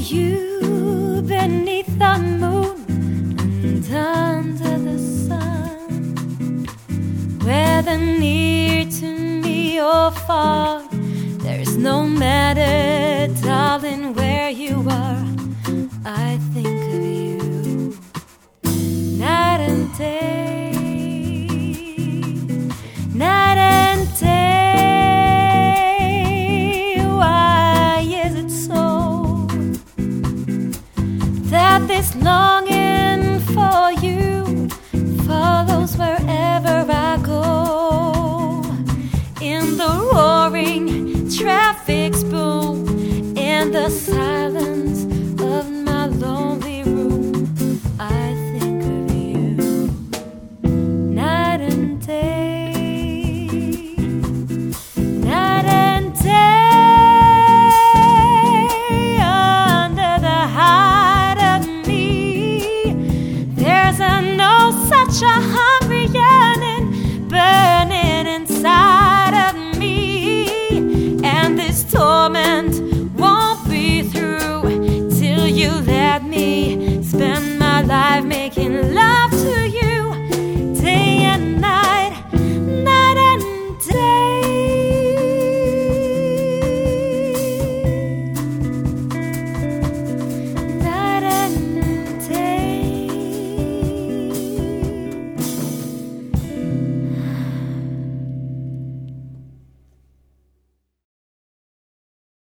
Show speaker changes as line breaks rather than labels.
you beneath the moon and under the sun, whether near to me or far, there is no matter, darling, where you are. I think of you night and day, night and day. That this longing for you follows wherever I go. In the roaring traffic's boom, in the silence